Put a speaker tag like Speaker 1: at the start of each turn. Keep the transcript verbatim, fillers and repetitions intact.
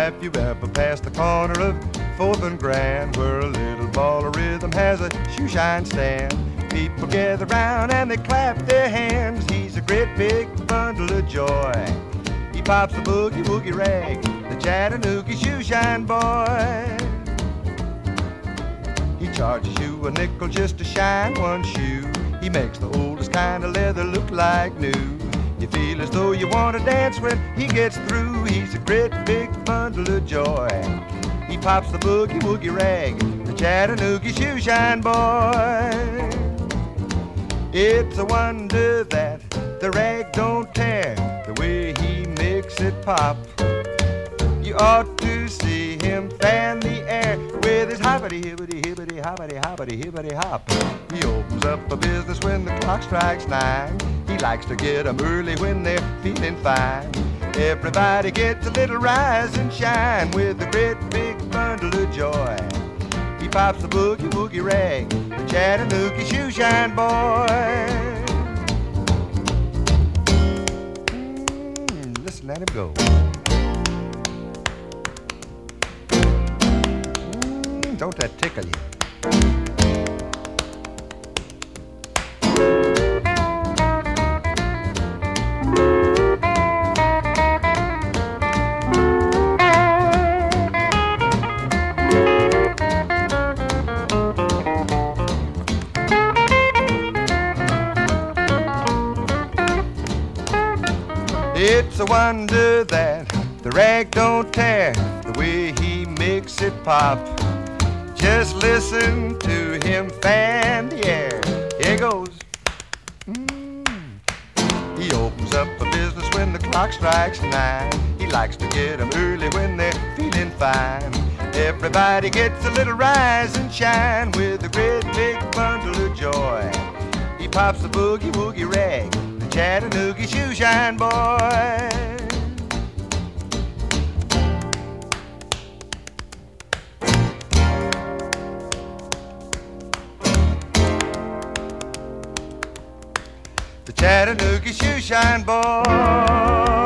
Speaker 1: If you ever pass the corner of Fourth and Grand, where a little ball of rhythm has a shoe shine stand, people gather round and they clap their hands. He's a great big bundle of joy. He pops the boogie woogie rag, the Chattanooga shoe shine boy. He charges you a nickel just to shine one shoe. He makes the oldest kind of leather look like new. You feel as though you want to dance when he gets through. He's a great big bundle of joy. He pops the boogie woogie rag, the Chattanooga shoe shine boy. It's a wonder that the rag don't tear, the way he makes it pop. You ought to see him fan the air with his hoppity hibbity hibbity hoppity hoppity hibbity hop. He opens up a business when the clock strikes nine. He likes to get 'em early when they're feeling fine. Everybody gets a little rise and shine with a great big bundle of joy. He pops the boogie woogie rag, the Chattanooga shoe shine boy. Mm, listen, let him go. Mm, don't that tickle you? It's a wonder that the rag don't tear, the way he makes it pop. Just listen to him fan the air. Here goes. Mm. He opens up a business when the clock strikes nine. He likes to get 'em early when they're feeling fine. Everybody gets a little rise and shine with a great big bundle of joy. He pops the boogie woogie rag, the Chattanooga shoe shine boy. The Chattanooga shoe shine boy.